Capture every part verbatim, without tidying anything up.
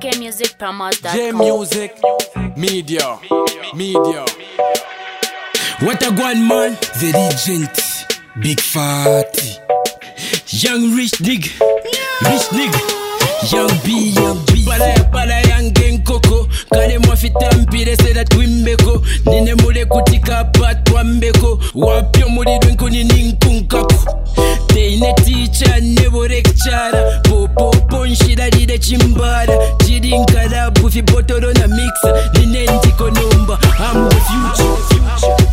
k music promos dot com. J Music Media Media. What a one man, the regent, big fatty, young rich dig, rich dig, young B, young B. Palaya palaya young gang coco, kale mwafitampi se da twimbeko, nine mule kutika patwambeko, wapyo muri dwenko nininkunkako. Teine teacher nebo rekchara, popo ponshida dide chimbara, jidinkada bufi botoro na mixa, ninenti konomba, I'm the future.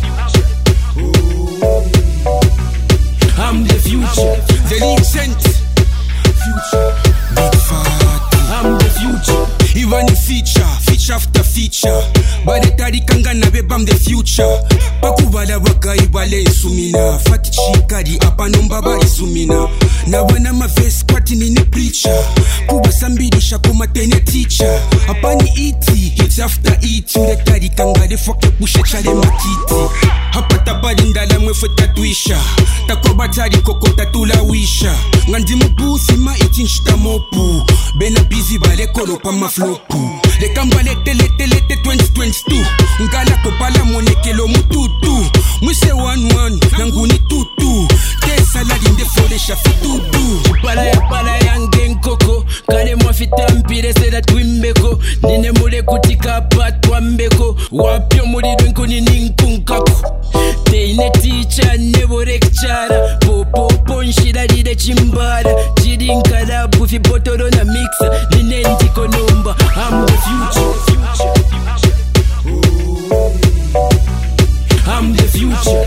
I'm the future, the legend, future, big fat. I'm the future, even the feature, feature after feature. Badetari kangana beba I'm the future. Pakubala wakai bale isumina, fati chikari apa nomba ba isumina. Na wana ma vest kwati nini preacher, kuba sambidi shako matene teacher. Apa ni iti, hits after it, uletari kangare foke pushe chale makiti. Hapa tabali ndala mwefe tatuisha, takwa batari koko tatula wisha. Ngandi mbusi ma iti nshita mopu, bena busy bale kolo pa maflopu. Le kamba lete lete lete twenty twenty-two, ngala kopala monekelo mututu. Mwise one one, nanguni tutu, te saladi nde fole shafi tutu. Pala ya pala ya ngen koko, kale mwafitampi se da twimbeko, nine mule kutika patwambeko, wapyo muri dwenko nininkunkako. Teine teacher nebo rekchara, popo ponshida dide chimbara, jidinkada bufi botoro na mixa, ninenti konomba, I'm the future. I'm the future.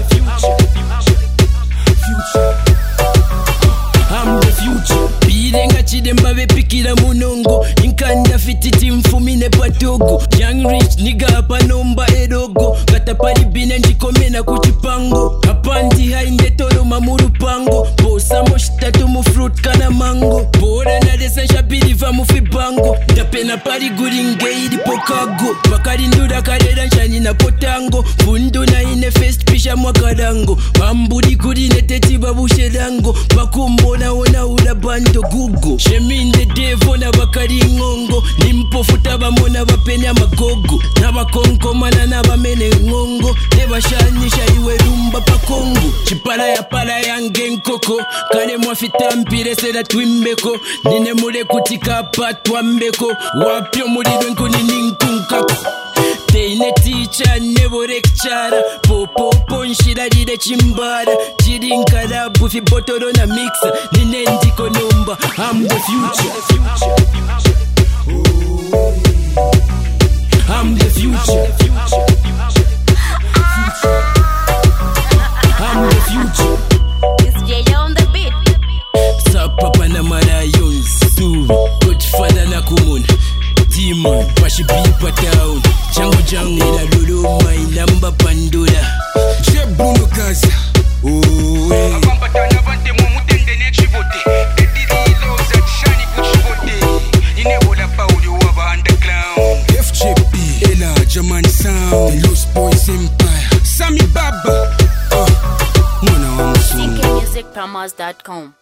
I'm the future. Bidenga chidemba vepikira munongo, inkanda fititi mfumine patogo. Young rich nigga hapa nomba edogo, katapari bine njikomena kuchipango. Hapanti hainde tolo mamuru pango, bosa moshitatu mu fruit kana mango. Bora na desensha biliva mufibango, tapena pari guringeidi pokago. Bakari nduda karera nshani na potango, fundu na ine fest pisha mwakadango. Ambudi kuri neteti babushedango, bakumbona ona ula bando gugo. Sheminde devo na bakari ngongo, nimpofu tabamona bapenya magogo. Nabakonko mana nabamene ngongo, nebashanisha iwe rumba pa Kongo. Chipala ya pala ya ngen koko, kale mwafitampi se da twimbeko, nine mule kutika patwambeko, wapyo muri dwenko nininkunkako. Teine teacher nebo rekchara, popo ponshida dide chimbara, jidinkada bufi botoro na mixa, ninenti konomba, I'm the future. I'm the future. I'm the future. It's J on the beat. Sapapa na marayons, Suri, Godfather na kumuna, Demon, Pashi Bipa Town, Jango Jango la Lulu, my number Pandora. Che Bruno Casa, oh eh. Apampatana vante mwamutende nechivote, ediri loza tshani kuchivote, inebola pauli waba underground. F J P, Ella, German Sound, the Lost Boys Empire, Sammy Baba, uh, mwana wa k msungu. music promos dot com.